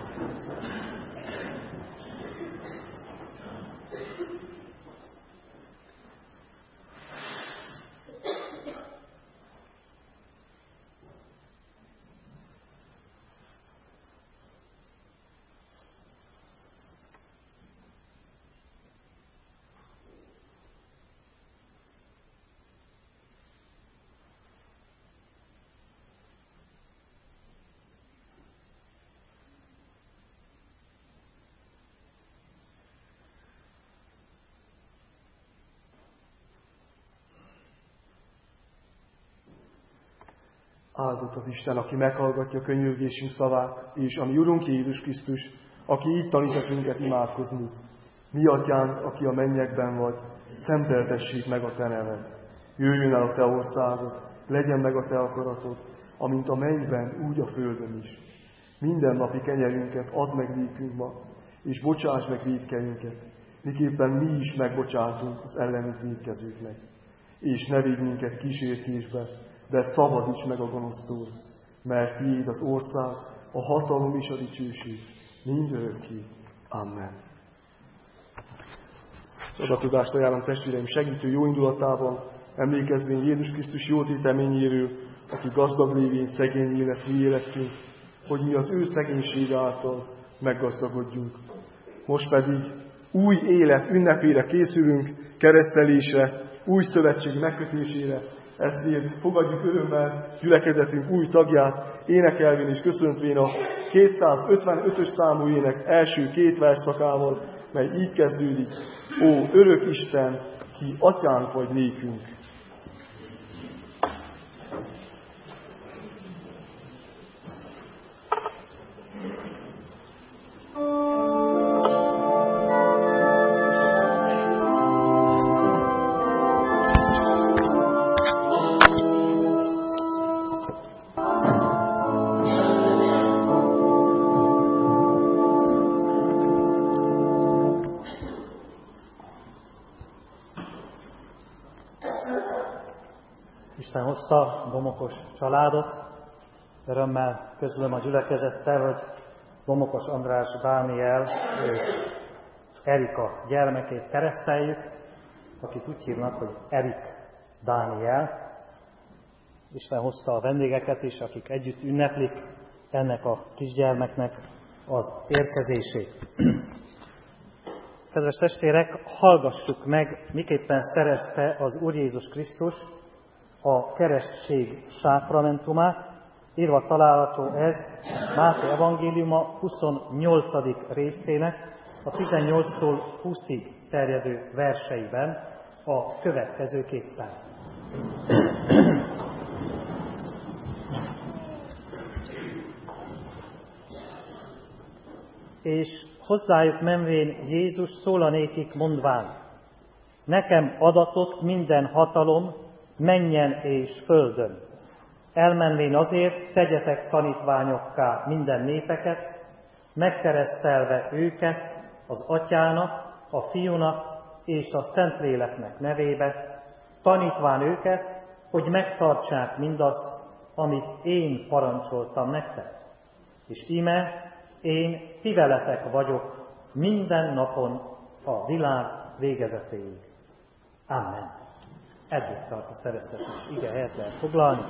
Áldott az Isten, aki meghallgatja a könyörgésünk szavát, és a mi Urunk Jézus Krisztus, aki így tanított minket imádkozni. Mi Atyánk, aki a mennyekben vagy, szenteltessék meg a te neved. Jöjjön el a te országod, legyen meg a te akaratod, amint a mennyben, úgy a földön is. Minden napi kenyerünket add meg nékünk ma, és bocsáss meg vétkeinket, miképpen mi is megbocsátunk az ellenünk vétkezőknek. És ne vigy minket kísértésbe, de szabadíts meg a gonosztól, mert tiéd az ország, a hatalom és a dicsőség, mindörökké. Amen. Szolgatudást ajánlom testvéreim segítő jó indulatában, emlékezvén Jézus Krisztus jó téteményéről, aki gazdag lévén szegény élet mi életünk, hogy mi az ő szegénység által meggazdagodjunk. Most pedig új élet ünnepére készülünk, keresztelésre, új szövetség megkötésére. Ezért fogadjuk örömmel gyülekezetünk új tagját, énekelvén és köszöntvén a kétszázötvenötös számú ének első két versszakával, mely így kezdődik: Ó, örök Isten, ki atyánk vagy nékünk. Isten hozta Domokos családot. Örömmel közlöm a gyülekezettel, hogy Domokos András Dániel és Erika gyermekét kereszteljük, akit úgy hívnak, hogy Erik Dániel. Isten hozta a vendégeket is, akik együtt ünneplik ennek a kisgyermeknek az érkezését. Kedves testvérek, hallgassuk meg, miképpen szerezte az Úr Jézus Krisztus a keresztség sákramentumát. Írva található ez Máté evangéliuma huszonnyolcadik részének a tizennyolctól húszig terjedő verseiben a következőképpen. És hozzájuk menvén Jézus szólanékik mondván: Nekem adatott minden hatalom mennyen és földön. Elmenvén azért tegyetek tanítványokká minden népeket, megkeresztelve őket az Atyának, a Fiúnak és a Szentléleknek nevébe, tanítván őket, hogy megtartsák mindazt, amit én parancsoltam nektek. És íme, én ti veletek vagyok minden napon a világ végezetéig. Amen. Eddig tart a szereztetés. Igen, helyet lehet foglalni.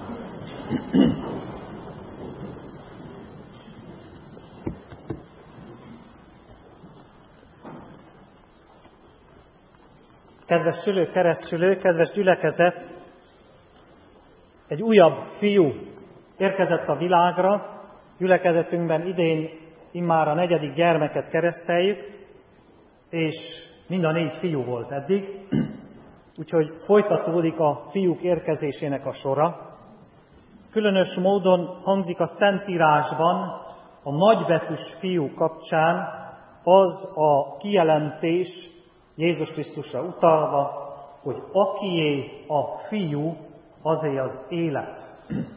Kedves szülők, keresztszülők, kedves gyülekezet, egy újabb fiú érkezett a világra. Gyülekezetünkben idén immár a negyedik gyermeket kereszteljük, és mind a négy fiú volt eddig. Úgyhogy folytatódik a fiúk érkezésének a sora. Különös módon hangzik a Szentírásban a nagybetűs fiú kapcsán az a kijelentés Jézus Krisztusra utalva, hogy akié a fiú, azé az élet.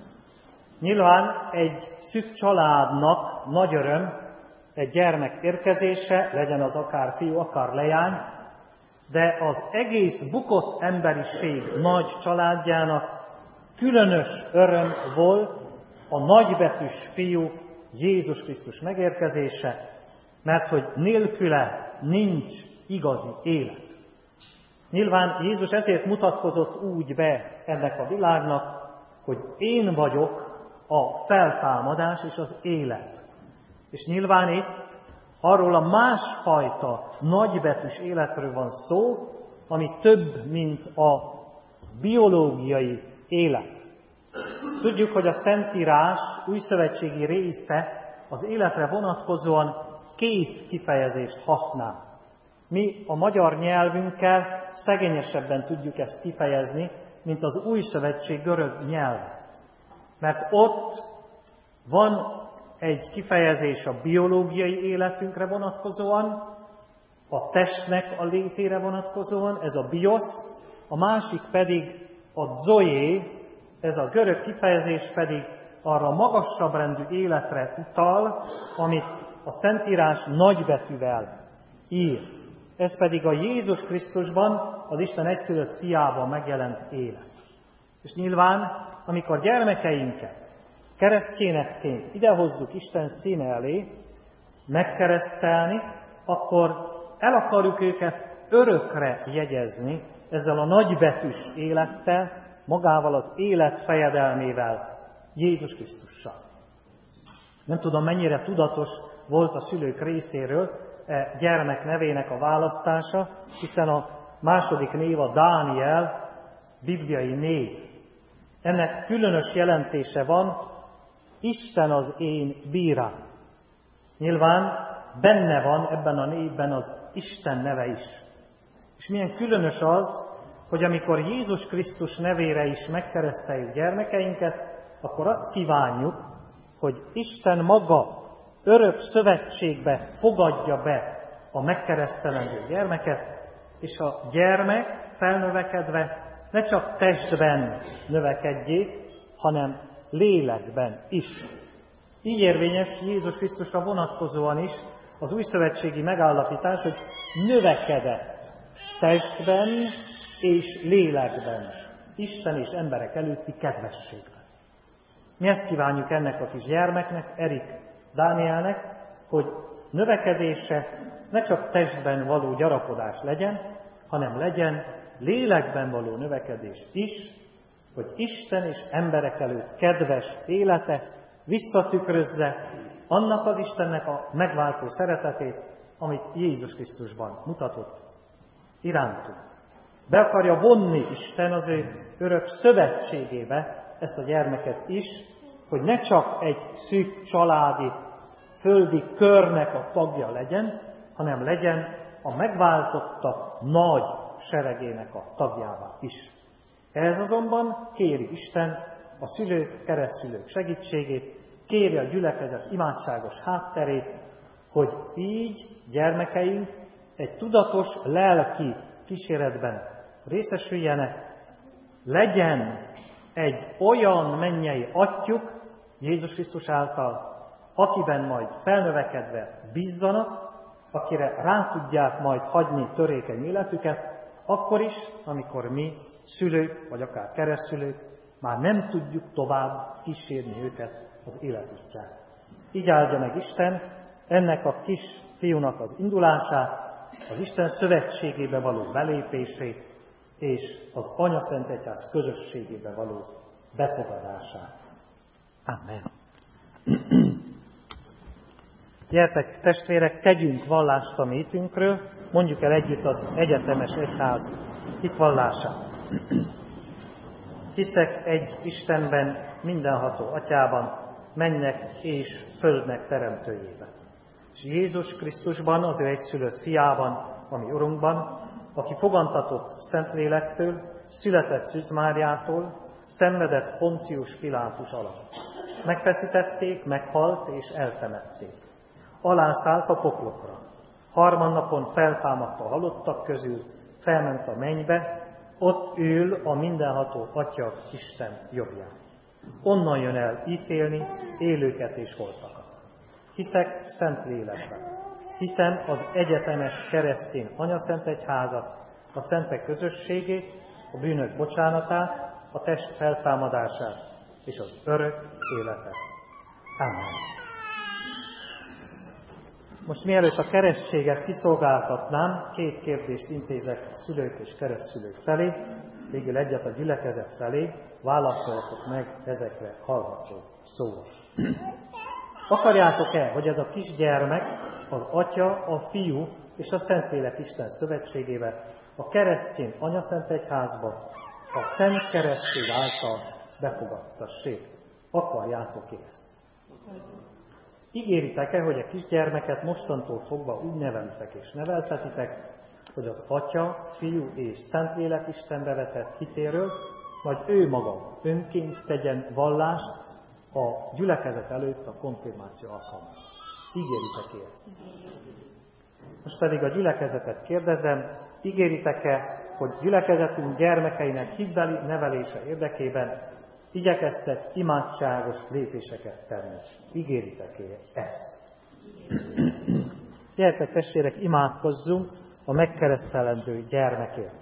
Nyilván egy szűk családnak nagy öröm egy gyermek érkezése, legyen az akár fiú, akár leány, de az egész bukott emberiség nagy családjának különös öröm volt a nagybetűs fiú Jézus Krisztus megérkezése, mert hogy nélküle nincs igazi élet. Nyilván Jézus ezért mutatkozott úgy be ennek a világnak, hogy én vagyok a feltámadás és az élet. És nyilván itt arról a másfajta nagybetűs életről van szó, ami több, mint a biológiai élet. Tudjuk, hogy a Szentírás újszövetségi része az életre vonatkozóan két kifejezést használ. Mi a magyar nyelvünkkel szegényesebben tudjuk ezt kifejezni, mint az újszövetség görög nyelve. Mert ott van egy kifejezés a biológiai életünkre vonatkozóan, a testnek a létére vonatkozóan, ez a biosz, a másik pedig a zoé, ez a görög kifejezés pedig arra a magasabb rendű életre utal, amit a Szentírás nagybetűvel ír. Ez pedig a Jézus Krisztusban, az Isten egyszülött fiában megjelent élet. És nyilván, amikor gyermekeinket keresztényekként idehozzuk Isten színe elé, megkeresztelni, akkor el akarjuk őket örökre jegyezni ezzel a nagybetűs élettel, magával az élet fejedelmével, Jézus Krisztussal. Nem tudom, mennyire tudatos volt a szülők részéről e gyermek nevének a választása, hiszen a második név a Dániel, bibliai név. Ennek különös jelentése van, Isten az én bírám. Nyilván benne van ebben a névben az Isten neve is. És milyen különös az, hogy amikor Jézus Krisztus nevére is megkereszteljük gyermekeinket, akkor azt kívánjuk, hogy Isten maga örök szövetségbe fogadja be a megkeresztelendő gyermeket, és a gyermek felnövekedve ne csak testben növekedjék, hanem lélekben is. Így érvényes Jézus Krisztusra vonatkozóan is az újszövetségi megállapítás, hogy növekedett testben és lélekben, Isten és emberek előtti kedvességben. Mi ezt kívánjuk ennek a kis gyermeknek, Erik Dánielnek, hogy növekedése ne csak testben való gyarapodás legyen, hanem legyen lélekben való növekedés is, hogy Isten és emberek előtt kedves élete visszatükrözze annak az Istennek a megváltó szeretetét, amit Jézus Krisztusban mutatott irántunk. Be akarja vonni Isten az ő örök szövetségébe ezt a gyermeket is, hogy ne csak egy szűk családi, földi körnek a tagja legyen, hanem legyen a megváltottak nagy seregének a tagjává is. Ehhez azonban kéri Isten a szülők, keresztszülők segítségét, kéri a gyülekezet imádságos hátterét, hogy így gyermekeink egy tudatos lelki kíséretben részesüljenek, legyen egy olyan mennyei atyjuk Jézus Krisztus által, akiben majd felnövekedve bízzanak, akire rá tudják majd hagyni törékeny életüket, akkor is, amikor mi, szülők, vagy akár keresztszülők, már nem tudjuk tovább kísérni őket az életükkel. Így áldja meg Isten ennek a kis fiúnak az indulását, az Isten szövetségébe való belépését, és az Anya Szent Egyház közösségébe való befogadását. Amen. Gyertek, testvérek, tegyünk vallást a mi hitünkről, mondjuk el együtt az egyetemes egyház hitvallását. Hiszek egy Istenben, mindenható Atyában, mennek és földnek teremtőjében. És Jézus Krisztusban, az ő egyszülött fiában, ami Urunkban, aki fogantatott Szentlélektől, született Szűz Máriától, szenvedett Poncius Pilátus alatt. Megfeszítették, meghalt és eltemették. Alászállt a poklokra. Harmadnapon feltámadt a halottak közül, felment a mennybe, ott ül a mindenható Atya Isten jobbján. Onnan jön el ítélni élőket és holtakat. Hiszek Szent Lélekben. Hiszem az egyetemes keresztény Anyaszent Egyházat, a szentek közösségét, a bűnök bocsánatát, a test feltámadását és az örök életet. Amen. Most mielőtt a keresztséget kiszolgáltatnám, két kérdést intézek a szülők és keresztszülők felé, végül egyet a gyülekezet felé, válaszoljatok meg ezekre hallható szóval. Akarjátok-e, hogy ez a kisgyermek, az Atya, a Fiú és a Szentlélek Isten szövetségébe, a keresztény Anyaszent Egyházba, a Szent Keresztség által befogadtassék? Akarjátok-e ezt? Ígéritek-e, hogy a kisgyermeket mostantól fogva úgy nevelitek és neveltetitek, hogy az Atya, Fiú és Szentlélek Istenbe vetett hitéről, majd ő maga önként tegyen vallást a gyülekezet előtt a konfirmáció alkalmával? Ígéritek-e ezt? Most pedig a gyülekezetet kérdezem, ígéritek-e, hogy gyülekezetünk gyermekeinek hitbeli nevelése érdekében igyekeztek imádságos lépéseket tenni? Ígéritek-e ezt? Gyertek, testvérek, imádkozzunk a megkeresztelendő gyermekért.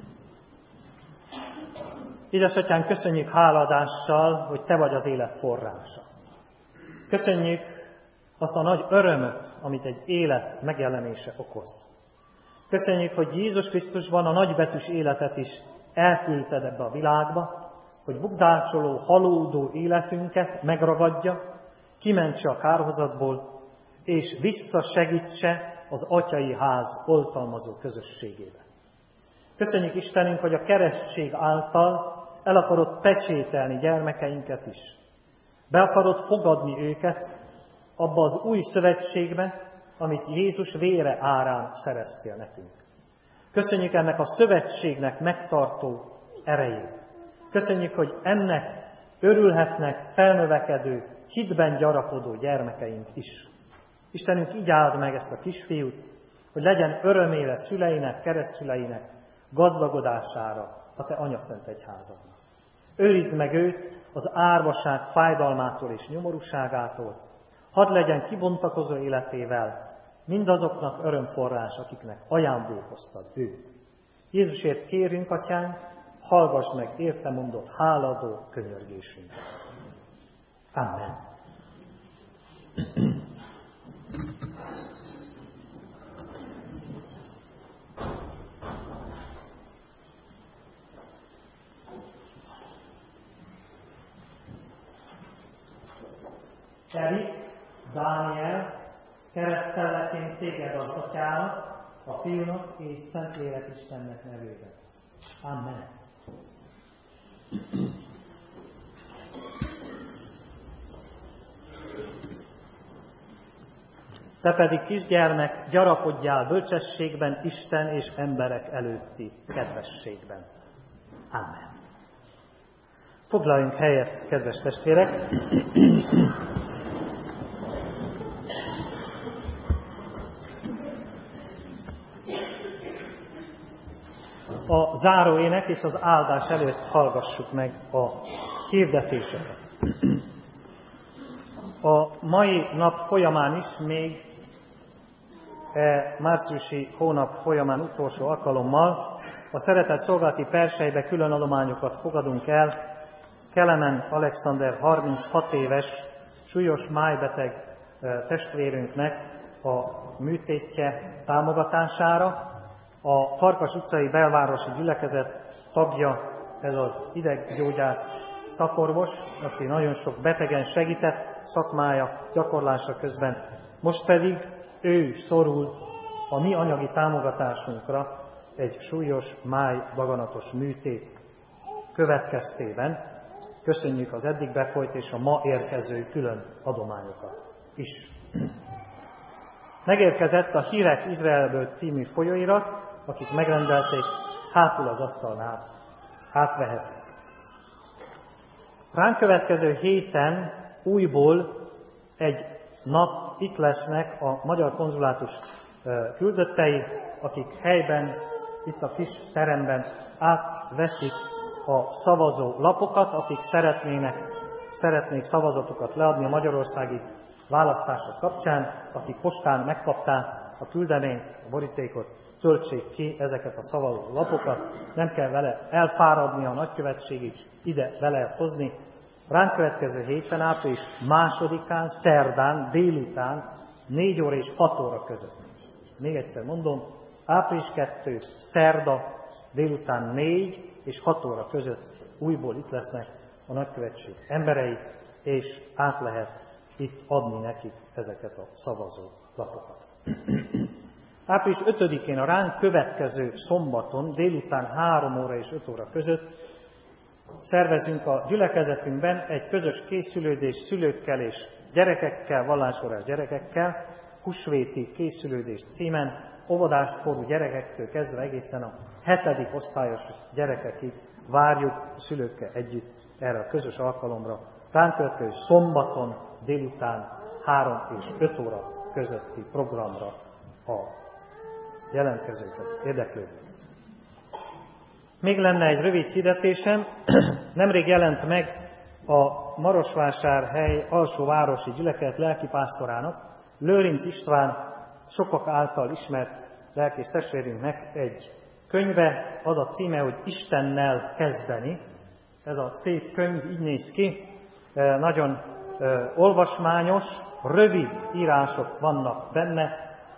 Édesatyánk, köszönjük háladással, hogy Te vagy az élet forrása. Köszönjük azt a nagy örömöt, amit egy élet megjelenése okoz. Köszönjük, hogy Jézus Krisztusban a nagybetűs életet is elküldted ebbe a világba, hogy bukdácsoló, halódó életünket megragadja, kimentse a kárhozatból, és visszasegítse az atyai ház oltalmazó közösségébe. Köszönjük Istenünk, hogy a keresztség által el akarod pecsételni gyermekeinket is. Be akarod fogadni őket abba az új szövetségbe, amit Jézus vére árán szereztél nekünk. Köszönjük ennek a szövetségnek megtartó erejét. Köszönjük, hogy ennek örülhetnek felnövekedő, hitben gyarapodó gyermekeink is. Istenünk, így áld meg ezt a kisfiút, hogy legyen örömére szüleinek, keresztszüleinek, gazdagodására a te anyaszent egyházadnak. Őrizd meg őt az árvaság fájdalmától és nyomorúságától, hadd legyen kibontakozó életével mindazoknak örömforrás, akiknek ajándékoztad őt. Jézusért kérünk, Atyánk, hallgass meg érte mondott háladó könyörgésünket. Amen. Erik, Dániel, keresztelleként téged az Atyának, a Fiúnak és Szentlélek Istennek nevében. Amen. Te pedig, kisgyermek, gyarapodjál bölcsességben, Isten és emberek előtti kedvességben. Amen. Foglaljunk helyet, kedves testvérek! A záróének és az áldás előtt hallgassuk meg a hirdetéseket. A mai nap folyamán is, még e márciusi hónap folyamán utolsó alkalommal a szeretett szolgálati persejbe külön adományokat fogadunk el Kelemen Alexander harminchat éves súlyos májbeteg testvérünknek a műtétje támogatására. A Farkas utcai belvárosi gyülekezet tagja ez az ideggyógyász szakorvos, aki nagyon sok betegen segített szakmája gyakorlása közben. Most pedig ő szorul a mi anyagi támogatásunkra egy súlyos máj daganatos műtét következtében. Köszönjük az eddig befolyt és a ma érkező külön adományokat is. Megérkezett a Hírek Izraelből című folyóirat, akik megrendelték, hátul az asztalnál átvehetik. Ránk következő héten újból egy nap itt lesznek a magyar konzulátus küldöttei, akik helyben, itt a kis teremben átveszik a szavazó lapokat, akik szeretnének, szeretnék szavazatokat leadni a magyarországi választások kapcsán, akik postán megkapták a küldeményt, a borítékot, töltsék ki ezeket a szavazó lapokat, nem kell vele elfáradni a nagykövetségig, ide be lehet hozni. Ránk következő héten, április másodikán, szerdán, délután, négy óra és hat óra között. Még egyszer mondom, április kettő, szerda, délután négy és hat óra között újból itt lesznek a nagykövetség emberei, és át lehet itt adni nekik ezeket a szavazó lapokat. április ötödikén a ránk következő szombaton, délután három óra és öt óra között szervezünk a gyülekezetünkben egy közös készülődés szülőkkel és gyerekekkel, vallásórás gyerekekkel, húsvéti készülődés címen, óvodáskorú gyerekektől kezdve egészen a hetedik osztályos gyerekekig várjuk a szülőkkel együtt erre a közös alkalomra. Ránk következő szombaton délután három és öt óra közötti programra a jelentkezőket érdeklődők. Még lenne egy rövid hirdetésem. Nemrég jelent meg a Marosvásárhely alsóvárosi gyülekezet lelkipásztorának, Lőrinc István sokak által ismert lelkész testvérünknek egy könyve, az a címe, hogy Istennel kezdeni. Ez a szép könyv így néz ki, nagyon olvasmányos, rövid írások vannak benne.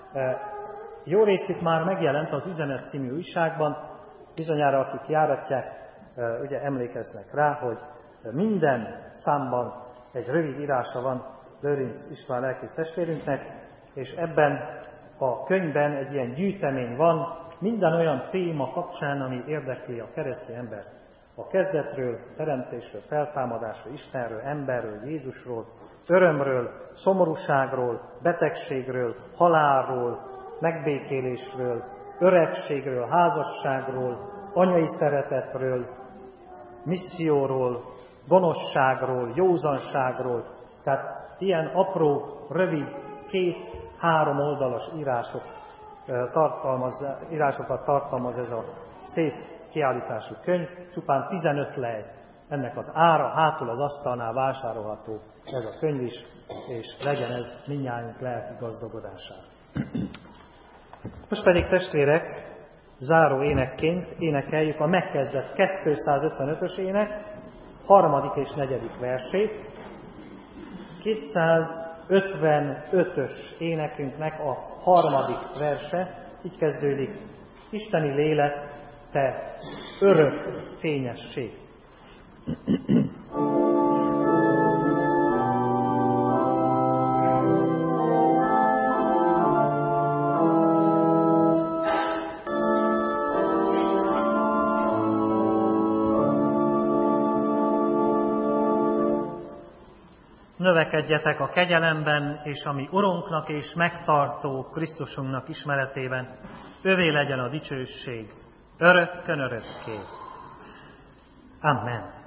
Jó részük már megjelent az Üzenet című újságban, bizonyára akik járatják, ugye emlékeznek rá, hogy minden számban egy rövid írása van Lőrinc István lelkész testvérünknek, és ebben a könyvben egy ilyen gyűjtemény van minden olyan téma kapcsán, ami érdekli a keresztény embert a kezdetről, teremtésről, feltámadásról, Istenről, emberről, Jézusról, örömről, szomorúságról, betegségről, halálról, megbékélésről, öregségről, házasságról, anyai szeretetről, misszióról, gonoszságról, józanságról. Tehát ilyen apró, rövid, két-három oldalas írások, tartalmaz, írásokat tartalmaz ez a szép kiállítású könyv, csupán tizenöt lej. Ennek az ára, hátul az asztalnál vásárolható ez a könyv is, és legyen ez mindnyájunk lelki gazdagodására. Most pedig, testvérek, záró énekként énekeljük a megkezdett kétszázötvenötös ének harmadik és negyedik versét. kétszázötvenötös énekünknek a harmadik verse így kezdődik: Isteni lélek, te örök fényesség. Növekedjetek a kegyelemben, és a mi Urunknak és megtartó Krisztusunknak ismeretében, övé legyen a dicsőség, örökkön örökké. Amen.